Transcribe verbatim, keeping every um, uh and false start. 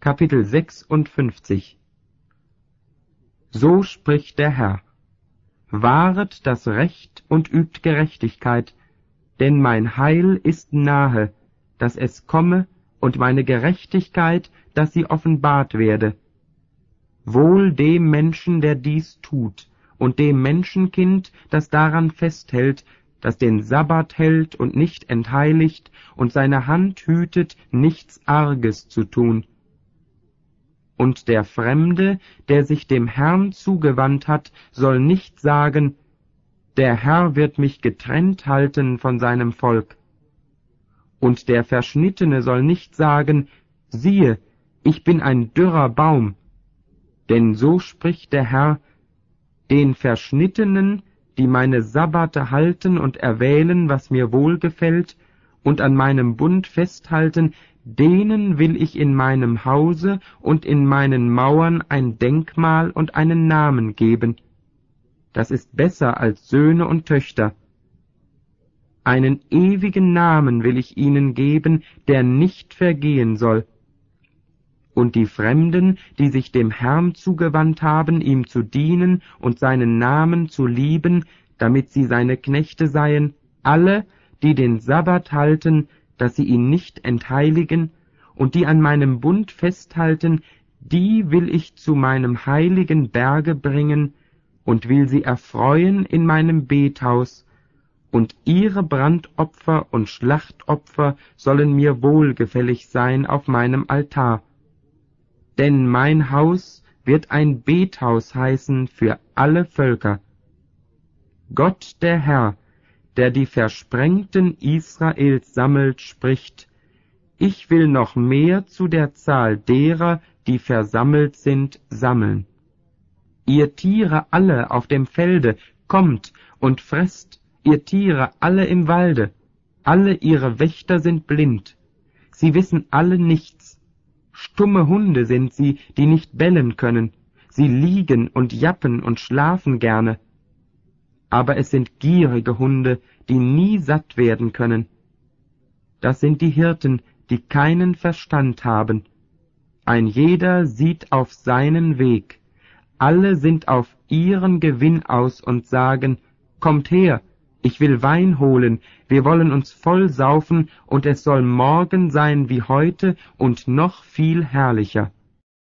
Kapitel sechsundfünfzig. So spricht der Herr: Wahret das Recht und übt Gerechtigkeit, denn mein Heil ist nahe, dass es komme, und meine Gerechtigkeit, dass sie offenbart werde. Wohl dem Menschen, der dies tut, und dem Menschenkind, das daran festhält, das den Sabbat hält und nicht entheiligt und seine Hand hütet, nichts Arges zu tun. Und der Fremde, der sich dem Herrn zugewandt hat, soll nicht sagen, der Herr wird mich getrennt halten von seinem Volk. Und der Verschnittene soll nicht sagen, siehe, ich bin ein dürrer Baum. Denn so spricht der Herr, den Verschnittenen, die meine Sabbate halten und erwählen, was mir wohlgefällt, und an meinem Bund festhalten, denen will ich in meinem Hause und in meinen Mauern ein Denkmal und einen Namen geben. Das ist besser als Söhne und Töchter. Einen ewigen Namen will ich ihnen geben, der nicht vergehen soll. Und die Fremden, die sich dem Herrn zugewandt haben, ihm zu dienen und seinen Namen zu lieben, damit sie seine Knechte seien, alle, die den Sabbat halten, dass sie ihn nicht entheiligen, und die an meinem Bund festhalten, die will ich zu meinem heiligen Berge bringen und will sie erfreuen in meinem Bethaus, und ihre Brandopfer und Schlachtopfer sollen mir wohlgefällig sein auf meinem Altar. Denn mein Haus wird ein Bethaus heißen für alle Völker. Gott der Herr, der die Versprengten Israels sammelt, spricht, ich will noch mehr zu der Zahl derer, die versammelt sind, sammeln. Ihr Tiere alle auf dem Felde, kommt und fresst, ihr Tiere alle im Walde, alle ihre Wächter sind blind, sie wissen alle nichts. Stumme Hunde sind sie, die nicht bellen können, sie liegen und jappen und schlafen gerne. Aber es sind gierige Hunde, die nie satt werden können. Das sind die Hirten, die keinen Verstand haben. Ein jeder sieht auf seinen Weg. Alle sind auf ihren Gewinn aus und sagen, kommt her, ich will Wein holen, wir wollen uns voll saufen, und es soll morgen sein wie heute und noch viel herrlicher.